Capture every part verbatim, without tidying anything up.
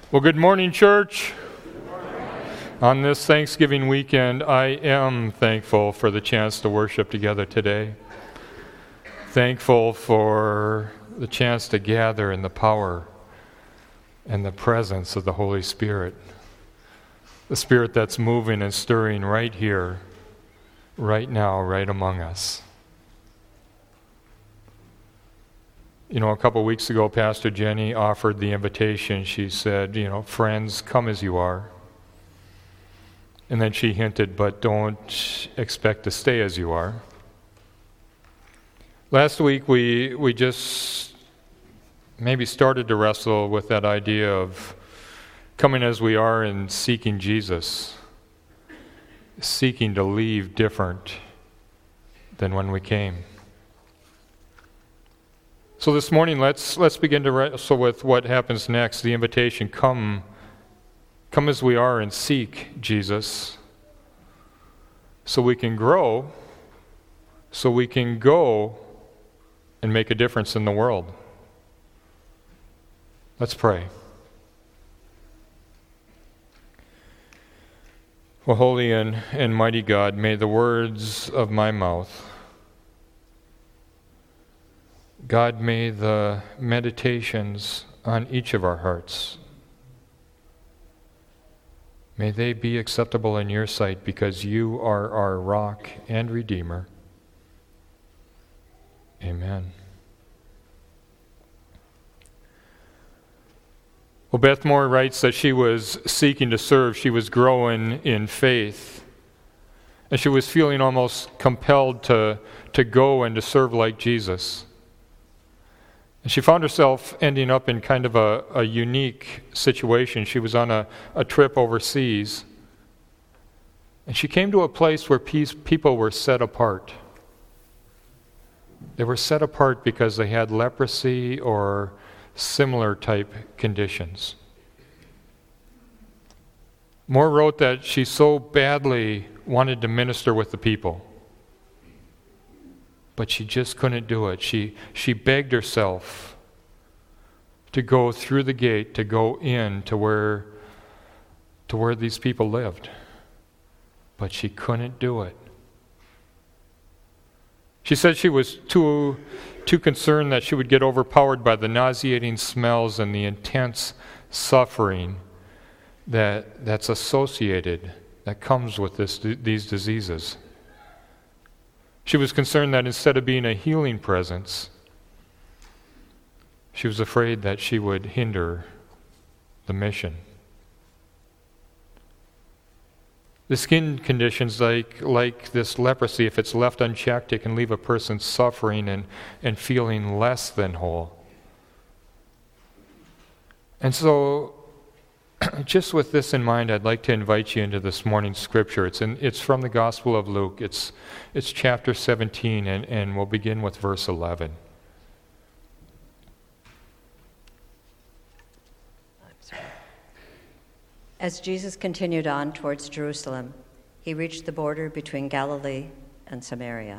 Well, good morning, church. On this Thanksgiving weekend, I am thankful for the chance to worship together today. Thankful for the chance to gather in the power and the presence of the Holy Spirit. The Spirit that's moving and stirring right here, right now, right among us. You know, a couple of weeks ago, Pastor Jenny offered the invitation. She said, you know, friends, come as you are. And then she hinted, but don't expect to stay as you are. Last week, we we just maybe started to wrestle with that idea of coming as we are and seeking Jesus, seeking to leave different than when we came. So this morning, let's let's begin to wrestle with what happens next. The invitation, come, come as we are and seek Jesus, so we can grow, so we can go and make a difference in the world. Let's pray. Well, holy and, and mighty God, may the words of my mouth, God, may the meditations on each of our hearts, may they be acceptable in your sight, because you are our rock and redeemer. Amen. Well, Beth Moore writes that she was seeking to serve. She was growing in faith. And she was feeling almost compelled to, to go and to serve like Jesus. And she found herself ending up in kind of a, a unique situation. She was on a, a trip overseas. And she came to a place where peace, people were set apart. They were set apart because they had leprosy or similar type conditions. Moore wrote that she so badly wanted to minister with the people, but she just couldn't do it. She she begged herself to go through the gate, to go in to where to where these people lived. But she couldn't do it. She said she was too too concerned that she would get overpowered by the nauseating smells and the intense suffering that that's associated, that comes with this these diseases. She was concerned that instead of being a healing presence, she was afraid that she would hinder the mission. The skin conditions like like this leprosy, if it's left unchecked, it can leave a person suffering and, and feeling less than whole. And so, just with this in mind, I'd like to invite you into this morning's scripture. It's in, it's from the Gospel of Luke. It's it's chapter seventeen, and, and we'll begin with verse eleven. As Jesus continued on towards Jerusalem, he reached the border between Galilee and Samaria.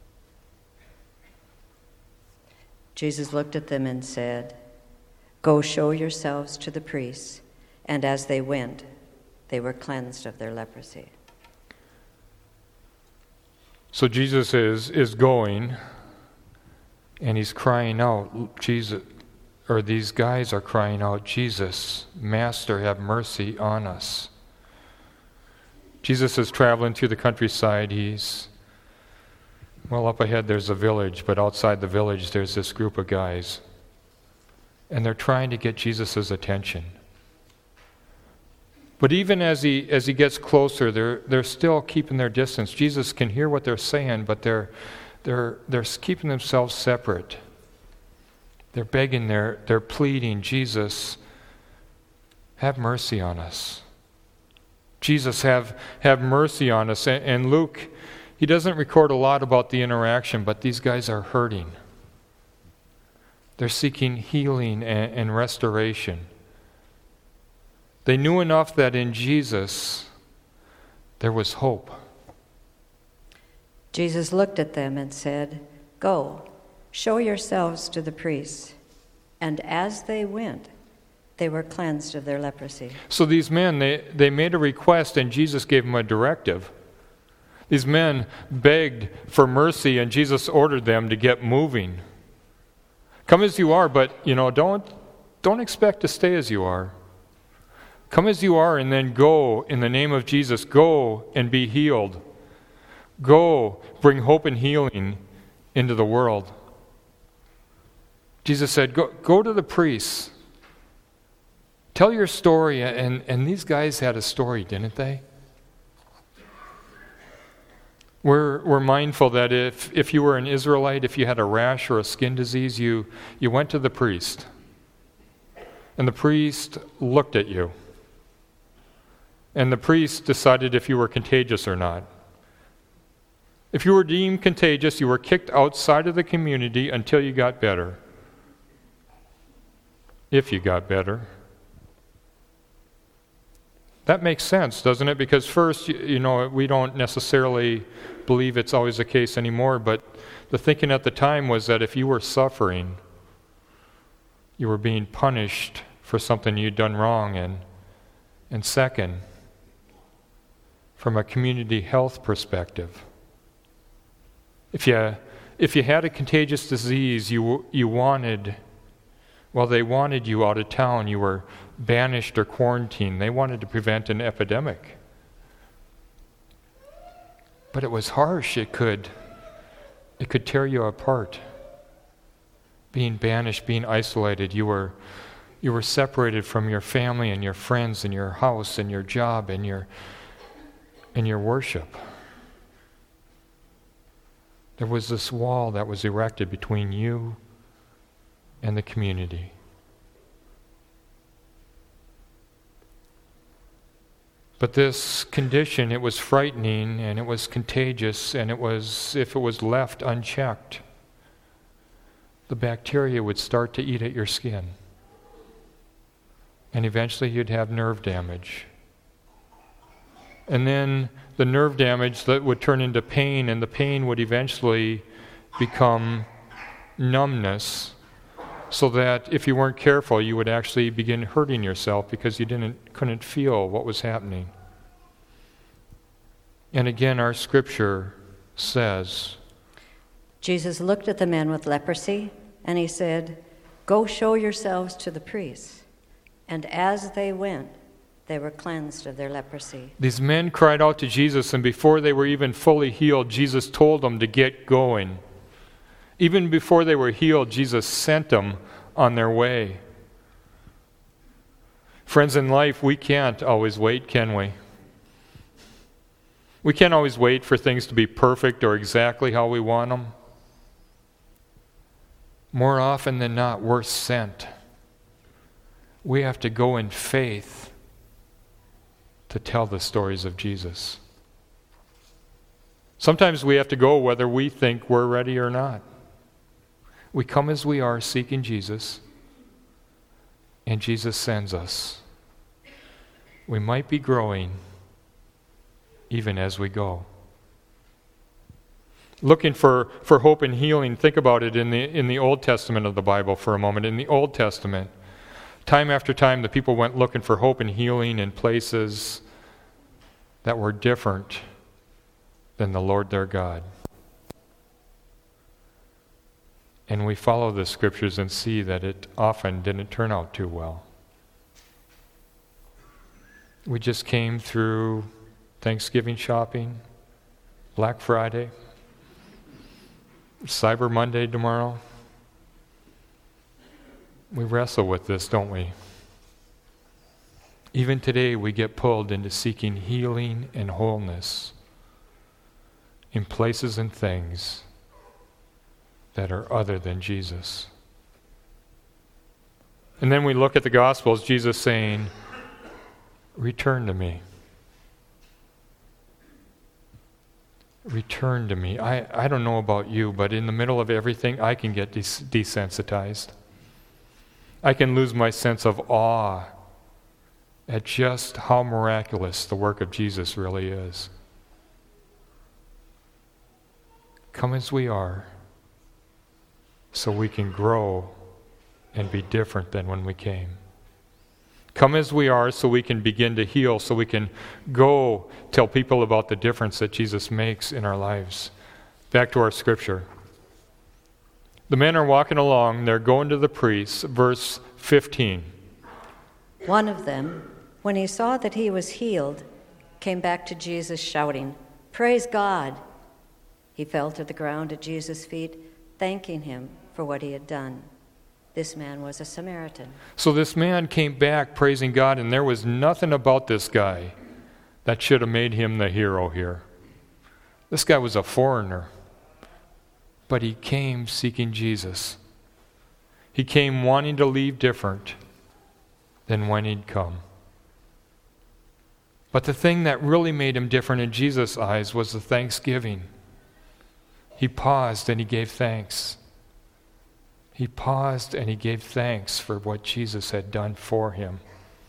Jesus looked at them and said, "Go show yourselves to the priests." And as they went, they were cleansed of their leprosy. So Jesus is is going, and he's crying out, Jesus, or these guys are crying out, "Jesus, Master, have mercy on us." Jesus is traveling through the countryside. He's, well, up ahead there's a village, but outside the village there's this group of guys. And they're trying to get Jesus' attention. But even as he as he gets closer, they're they're still keeping their distance. Jesus can hear what they're saying, but they're they're they're keeping themselves separate. They're begging, they're they're pleading, "Jesus, have mercy on us. Jesus, have have mercy on us." And, and Luke, he doesn't record a lot about the interaction, but these guys are hurting. They're seeking healing and, and restoration. They knew enough that in Jesus there was hope. Jesus looked at them and said, "Go, show yourselves to the priests." And as they went, they were cleansed of their leprosy. So these men, they, they made a request and Jesus gave them a directive. These men begged for mercy and Jesus ordered them to get moving. Come as you are, but, you know, don't, don't expect to stay as you are. Come as you are and then go in the name of Jesus. Go and be healed. Go bring hope and healing into the world. Jesus said, go, go to the priests. Tell your story. And, and these guys had a story, didn't they? We're, we're mindful that if, if you were an Israelite, if you had a rash or a skin disease, you, you went to the priest. And the priest looked at you. And the priest decided if you were contagious or not. If you were deemed contagious, you were kicked outside of the community until you got better. If you got better. That makes sense, doesn't it? Because first, you, you know, we don't necessarily believe it's always the case anymore, but the thinking at the time was that if you were suffering, you were being punished for something you'd done wrong. And, and second, from a community health perspective, if you if you had a contagious disease, you you wanted, well, they wanted you out of town. You were banished or quarantined. They wanted to prevent an epidemic. But it was harsh. It could it could tear you apart. Being banished, being isolated, you were you were separated from your family and your friends and your house and your job and your and your worship. There was this wall that was erected between you and the community. But this condition, it was frightening and it was contagious, and it was, if it was left unchecked, the bacteria would start to eat at your skin. And eventually you'd have nerve damage. And then the nerve damage that would turn into pain, and the pain would eventually become numbness, so that if you weren't careful, you would actually begin hurting yourself because you didn't couldn't feel what was happening. And again, our scripture says, Jesus looked at the men with leprosy, and he said, "Go show yourselves to the priests." And as they went, they were cleansed of their leprosy. These men cried out to Jesus, and before they were even fully healed, Jesus told them to get going. Even before they were healed, Jesus sent them on their way. Friends, in life, we can't always wait, can we? We can't always wait for things to be perfect or exactly how we want them. More often than not, we're sent. We have to go in faith to tell the stories of Jesus. Sometimes we have to go whether we think we're ready or not. We come as we are, seeking Jesus, and Jesus sends us. We might be growing even as we go. Looking for, for hope and healing, think about it in the in the Old Testament of the Bible for a moment. In the Old Testament, time after time, the people went looking for hope and healing in places that were different than the Lord their God. And we follow the scriptures and see that it often didn't turn out too well. We just came through Thanksgiving shopping, Black Friday, Cyber Monday tomorrow. We wrestle with this, don't we? Even today, we get pulled into seeking healing and wholeness in places and things that are other than Jesus. And then we look at the Gospels, Jesus saying, "Return to me. Return to me." I, I don't know about you, but in the middle of everything, I can get des- desensitized. I can lose my sense of awe at just how miraculous the work of Jesus really is. Come as we are, so we can grow and be different than when we came. Come as we are so we can begin to heal, so we can go tell people about the difference that Jesus makes in our lives. Back to our scripture. The men are walking along. They're going to the priest. Verse fifteen. One of them, when he saw that he was healed, came back to Jesus shouting, "Praise God!" He fell to the ground at Jesus' feet, thanking him for what he had done. This man was a Samaritan. So this man came back praising God, and there was nothing about this guy that should have made him the hero here. This guy was a foreigner, but he came seeking Jesus. He came wanting to leave different than when he'd come. But the thing that really made him different in Jesus' eyes was the thanksgiving. He paused and he gave thanks. He paused and he gave thanks for what Jesus had done for him.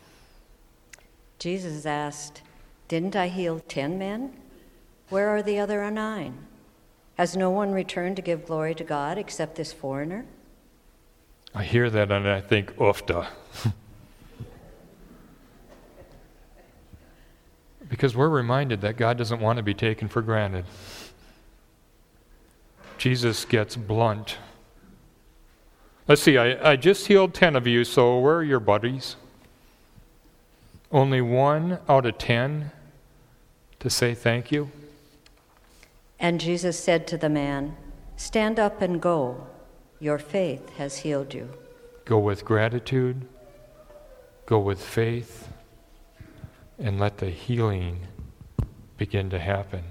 Jesus asked, "Didn't I heal ten men? Where are the other nine? Has no one returned to give glory to God except this foreigner?" I hear that and I think, oofta. Because we're reminded that God doesn't want to be taken for granted. Jesus gets blunt. Let's see, I, I just healed ten of you, so where are your buddies? Only one out of ten to say thank you? And Jesus said to the man, "Stand up and go. Your faith has healed you." Go with gratitude, go with faith, and let the healing begin to happen.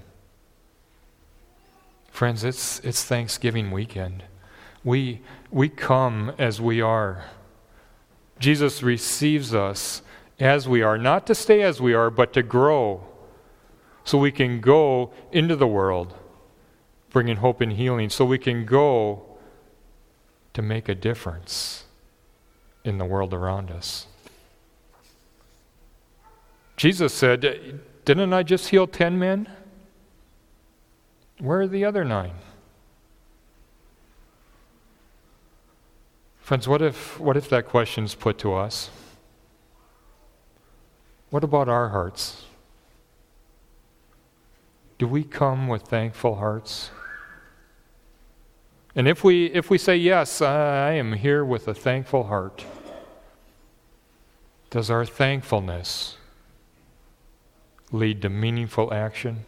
Friends, it's it's Thanksgiving weekend. We we come as we are. Jesus receives us as we are, not to stay as we are, but to grow, so we can go into the world, bringing hope and healing, so we can go to make a difference in the world around us. Jesus said, "Didn't I just heal ten men? Where are the other nine?" Friends, what if what if that question's put to us? What about our hearts? Do we come with thankful hearts? And if we if we say, "Yes, I am here with a thankful heart," does our thankfulness lead to meaningful action?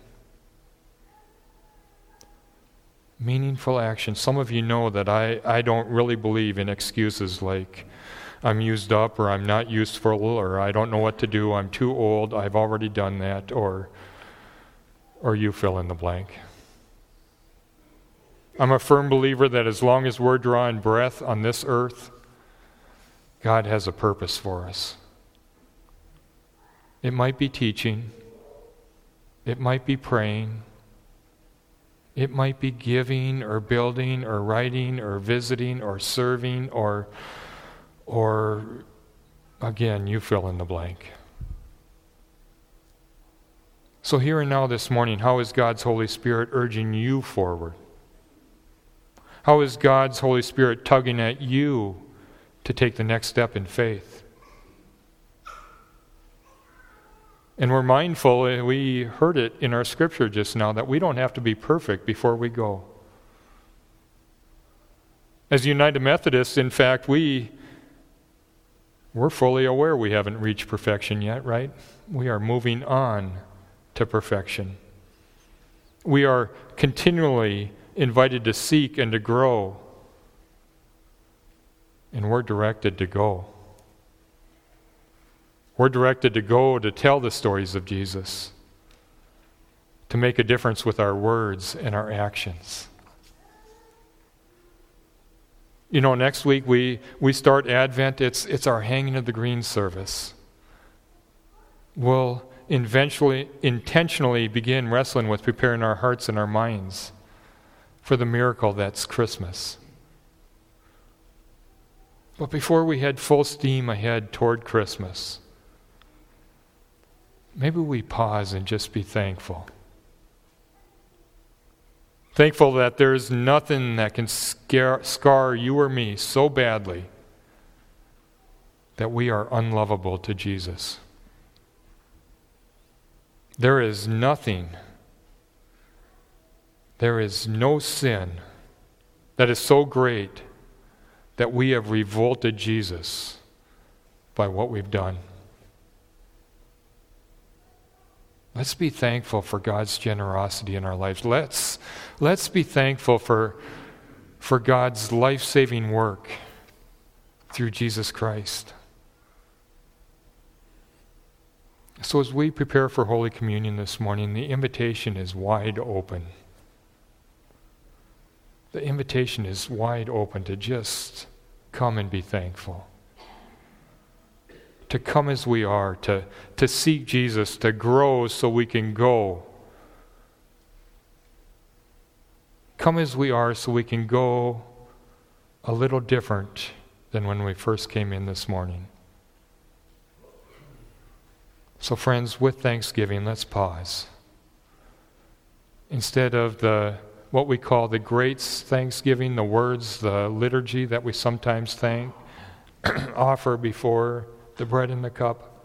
Meaningful action. Some of you know that I, I don't really believe in excuses like, "I'm used up," or "I'm not useful," or "I don't know what to do," "I'm too old," "I've already done that," or or you fill in the blank. I'm a firm believer that as long as we're drawing breath on this earth, God has a purpose for us. It might be teaching. It might be praying. It might be giving or building or writing or visiting or serving or, or again, you fill in the blank. So here and now this morning, how is God's Holy Spirit urging you forward? How is God's Holy Spirit tugging at you to take the next step in faith? And we're mindful, and we heard it in our scripture just now, that we don't have to be perfect before we go. As United Methodists, in fact, we, we're fully aware we haven't reached perfection yet, right? We are moving on to perfection. We are continually invited to seek and to grow, and we're directed to go. We're directed to go to tell the stories of Jesus, to make a difference with our words and our actions. You know, next week we, we start Advent. It's, it's our hanging of the green service. We'll eventually, intentionally begin wrestling with preparing our hearts and our minds for the miracle that's Christmas. But before we head full steam ahead toward Christmas, maybe we pause and just be thankful. Thankful that there's nothing that can scare, scar you or me so badly that we are unlovable to Jesus. There is nothing, there is no sin that is so great that we have revolted Jesus by what we've done. Let's be thankful for God's generosity in our lives. Let's, let's be thankful for, for God's life-saving work through Jesus Christ. So as we prepare for Holy Communion this morning, the invitation is wide open. The invitation is wide open to just come and be thankful. To come as we are, to, to seek Jesus, to grow so we can go. Come as we are so we can go a little different than when we first came in this morning. So friends, with thanksgiving, let's pause. Instead of the what we call the great thanksgiving, the words, the liturgy that we sometimes thank, offer before the bread and the cup,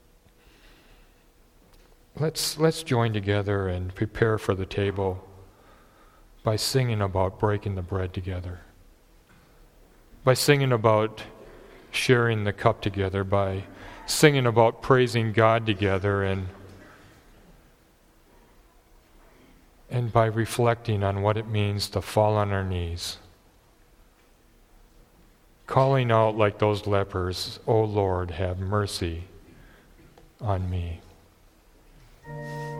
let's let's join together and prepare for the table by singing about breaking the bread together, by singing about sharing the cup together, by singing about praising God together, and and by reflecting on what it means to fall on our knees, calling out like those lepers, "O Lord, have mercy on me."